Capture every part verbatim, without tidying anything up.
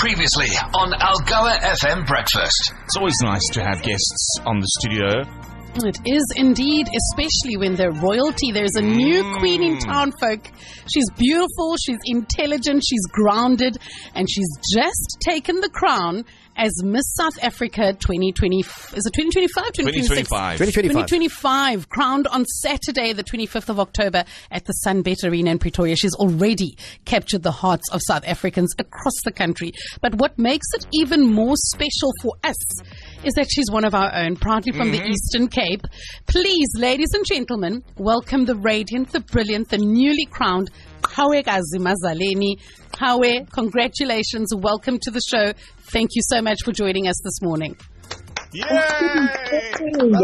Previously on Algoa F M Breakfast. It's always nice to have guests on the studio. It is indeed, especially when they're royalty. There's a new Mm. queen in town, folk. She's beautiful, she's intelligent, she's grounded, and she's just taken the crown as Miss South Africa twenty twenty. Is it twenty twenty-five? twenty twenty-five. twenty twenty-five. twenty twenty-five, crowned on Saturday, the twenty-fifth of October at the Sunbet Arena in Pretoria. She's already captured the hearts of South Africans across the country. But what makes it even more special for us is that she's one of our own, proudly from Mm-hmm. the Eastern Cape. Please, ladies and gentlemen, welcome the radiant, the brilliant, the newly crowned Khawekazi Mazaleni. Khawe, congratulations. Welcome to the show. Thank you so much for joining us this morning. Yay!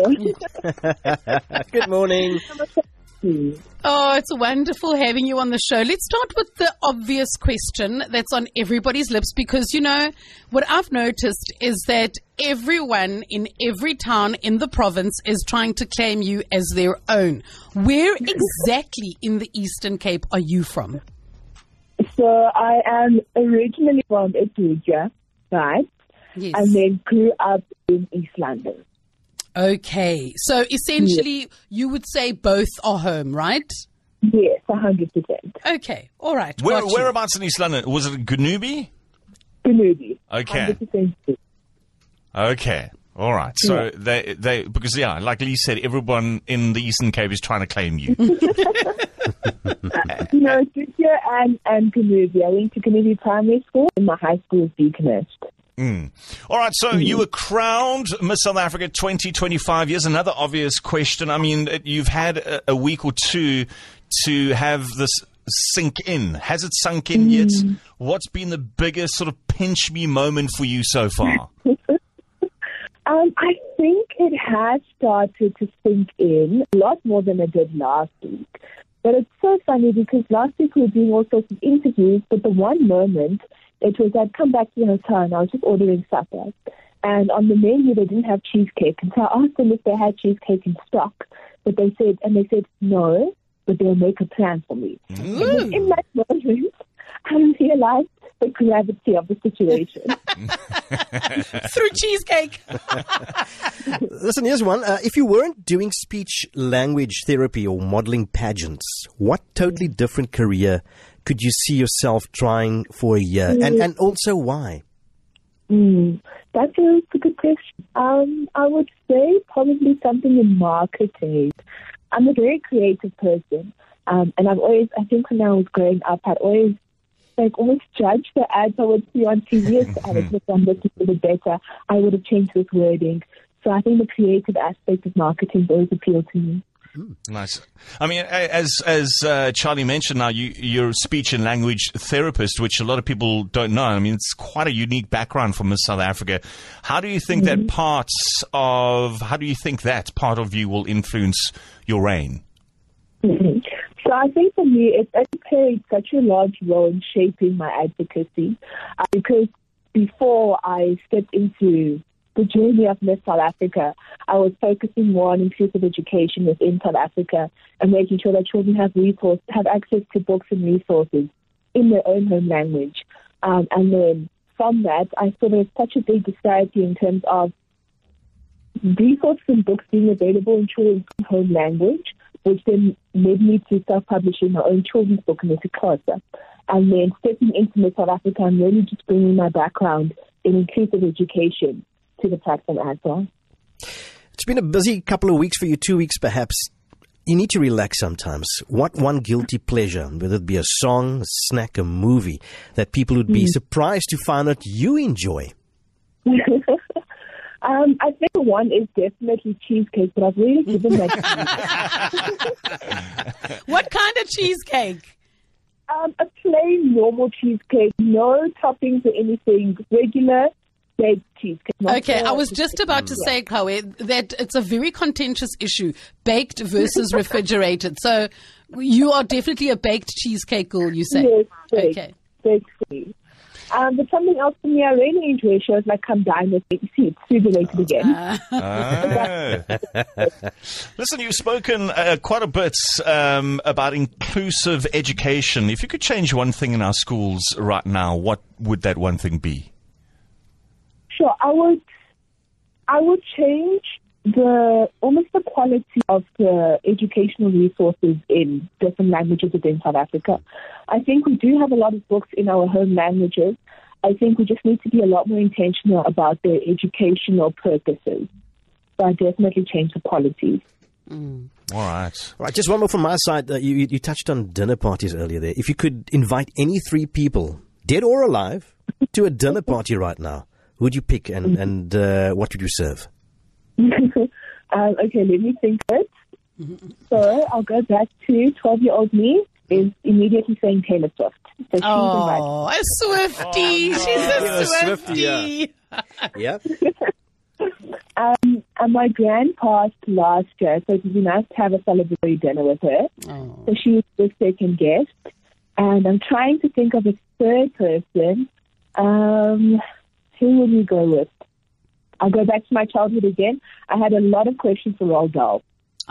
Good morning. Oh, it's wonderful having you on the show. Let's start with the obvious question that's on everybody's lips, because, you know, what I've noticed is that everyone in every town in the province is trying to claim you as their own. Where exactly in the Eastern Cape are you from? So I am originally from Ethiopia, right? Yes. And then grew up in East London. Okay. So essentially, you would say both are home, right? Yes, one hundred percent. Okay. All right. Where, Got you. whereabouts in East London? Was it Ganubi? The movie. Okay. one hundred percent. Okay. All right. So Yeah. they, they, because yeah, like Lee said, everyone in the Eastern Cape is trying to claim you. No, Ethiopia and, and Ganubi. I went to Ganubi Primary School and my high school was Deaconess. Mm. All right, so you were crowned Miss South Africa twenty twenty-five. Here's another obvious question. I mean, you've had a, a week or two to have this sink in. Has it sunk in yet? What's been the biggest sort of pinch me moment for you so far? Um, I think it has started to sink in a lot more than it did last week. But it's so funny because last week we were doing all sorts of interviews, but the one moment it was I'd come back to the hotel and I was just ordering supper. And on the menu they didn't have cheesecake. And so I asked them if they had cheesecake in stock. But they said, and they said, no, but they'll make a plan for me. And then in that moment, I realized the gravity of the situation. Through cheesecake. Listen, here's one. Uh, if you weren't doing speech language therapy or modeling pageants, what totally different career could you see yourself trying for a year? And, and also why? Mm, that's a, a good question. Um, I would say probably something in marketing. I'm a very creative person. Um, and I've always, I think when I was growing up, I'd always like almost judge the ads I would see on T V. I would look on this a little better. I would have changed this wording. So I think the creative aspect of marketing always appealed to me. Nice. I mean, as as uh, Charlie mentioned, now you, you're a speech and language therapist, which a lot of people don't know. I mean, it's quite a unique background for Miss South Africa. How do you think Mm-hmm. that parts of how do you think that part of you will influence your reign? Mm-hmm. So I think for me, it, it played such a large role in shaping my advocacy uh, because before I stepped into the journey of Miss South Africa, I was focusing more on inclusive education within South Africa and making sure that children have resource, have access to books and resources in their own home language. Um, and then from that, I saw there was such a big disparity in terms of resources and books being available in children's home language, which then led me to self-publishing my own children's book, Nesikhosha. And then stepping into Miss South Africa and really just bringing my background in inclusive education to the platform as well. It's been a busy couple of weeks for you, two weeks perhaps. You need to relax sometimes. What one guilty pleasure, whether it be a song, a snack, a movie, that people would be mm. surprised to find out you enjoy? Um, I think one is definitely cheesecake, but I've really given that to What kind of cheesecake? Um, a plain, normal cheesecake, no toppings or anything, regular baked cheesecake. Okay, I was just about to say, Khawe, that it's a very contentious issue, baked versus refrigerated. So you are definitely a baked cheesecake girl, you say? Yes, baked. Okay. Baked for me. Um, but something else for me, I really enjoy shows like Come Dine With Me. See, it's too related again. Ah. Listen, you've spoken uh, quite a bit um, about inclusive education. If you could change one thing in our schools right now, what would that one thing be? Sure, I would. I would change the almost the quality of the educational resources in different languages within South Africa. I think we do have a lot of books in our home languages. I think we just need to be a lot more intentional about their educational purposes. So I definitely change the quality. Mm. All right. All right, just one more from my side. Uh, you, you touched on dinner parties earlier there. If you could invite any three people, dead or alive, to a dinner party right now, who would you pick and, and uh, what would you serve? um, okay, let me think of it. So I'll go back to twelve-year-old me is immediately saying Taylor Swift. So she's Oh, a Swiftie. Oh, She's a yeah, a Swiftie. Swiftie, yeah. um, and my grand passed last year, so it would be nice to have a celebratory dinner with her. Oh. So she was the second guest. And I'm trying to think of a third person. Um, who would we go with? I'll go back to my childhood again. I had a lot of questions for Roald Dahl.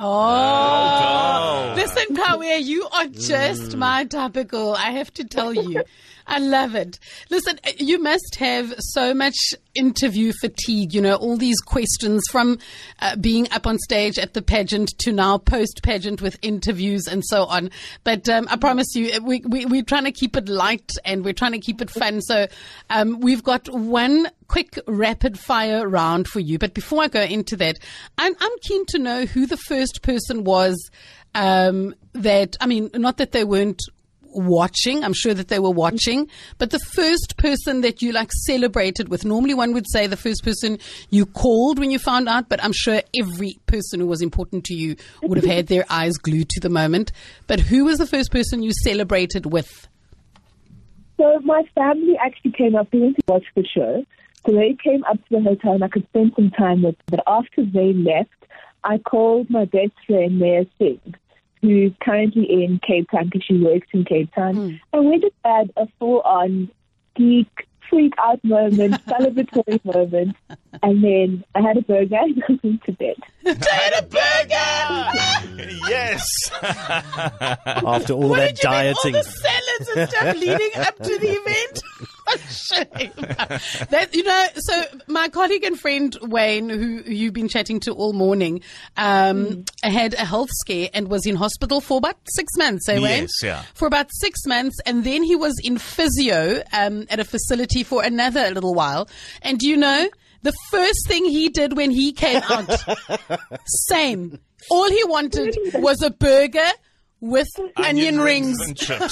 Oh, listen, Kawe, you are just my topical. I have to tell you. I love it. Listen, you must have so much interview fatigue, you know, all these questions from uh, being up on stage at the pageant to now post-pageant with interviews and so on. But um, I promise you, we, we, we're trying to keep it light and we're trying to keep it fun. So um, we've got one quick rapid fire round for you. But before I go into that, I'm, I'm keen to know who the first person was um, that, I mean, not that they weren't watching. I'm sure that they were watching, but the first person that you like celebrated with. Normally one would say the first person you called when you found out, but I'm sure every person who was important to you would have had their eyes glued to the moment. But who was the first person you celebrated with? So my family actually came up, they went to watch the show. So they came up to the hotel and I could spend some time with them. But after they left, I called my best friend, Maya Singh, who's currently in Cape Town because she works in Cape Town. Mm. And we just had a full-on geek, freak-out moment, celebratory moment. And then I had a burger and I went to bed. I had a burger! Yes! After all what that did you dieting. Make all the salads and stuff leading up to the event? Shame. That, you know, so my colleague and friend Wayne, who, who you've been chatting to all morning, um, mm. had a health scare and was in hospital for about six months, eh, Wayne? Yes, yeah. For about six months. And then he was in physio um, at a facility for another little while. And do you know, the first thing he did when he came out, same. All he wanted was a burger with onion, onion rings. rings and chips.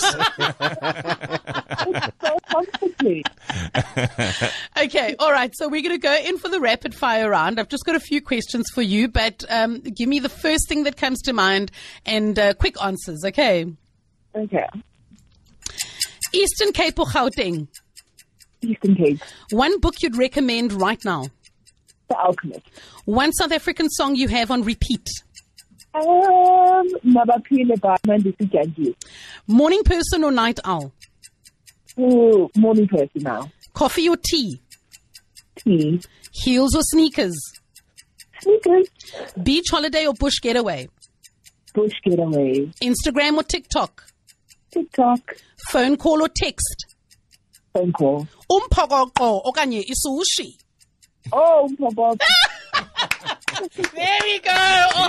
So comfortably. Okay, all right. So we're going to go in for the rapid fire round. I've just got a few questions for you, but um, give me the first thing that comes to mind and uh, quick answers, okay? Okay. Eastern Cape or Gauteng? Eastern Cape. One book you'd recommend right now? The Alchemist. One South African song you have on repeat? Um, Mabaphile by Mandisi Janji. Morning person or night owl? Oh, morning person now. Coffee or tea? Tea. Heels or sneakers? Sneakers. Beach holiday or bush getaway? Bush getaway. Instagram or TikTok? TikTok. Phone call or text? Phone call. Umphokoqo okanye isushi? Oh, umphokoqo. There we go. All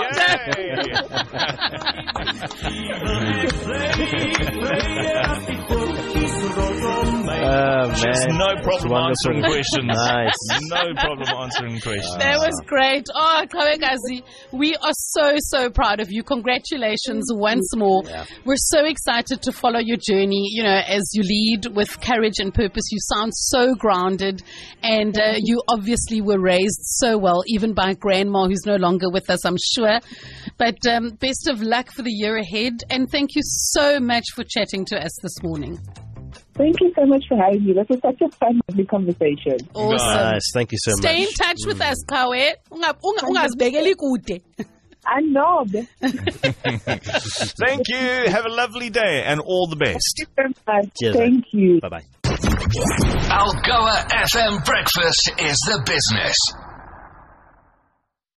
Oh, Just man. no problem answering questions. Nice. No problem answering questions. That was great. Oh, Kawekazi, we are so, so proud of you. Congratulations once more. Yeah. We're so excited to follow your journey, you know, as you lead with courage and purpose. You sound so grounded, and uh, you obviously were raised so well, even by grandma who's no longer with us, I'm sure. But um, best of luck for the year ahead, and thank you so much for chatting to us this morning. Thank you so much for having me. This was such a fun, lovely conversation. Awesome. Nice. Thank you so Stay much. in touch with us, Kawe. Unga- unga- ungazibekeli kude. I know. Thank you. Have a lovely day and all the best. Thank you so much. Cheers, Thank you. Bye-bye. Algoa F M Breakfast is the business.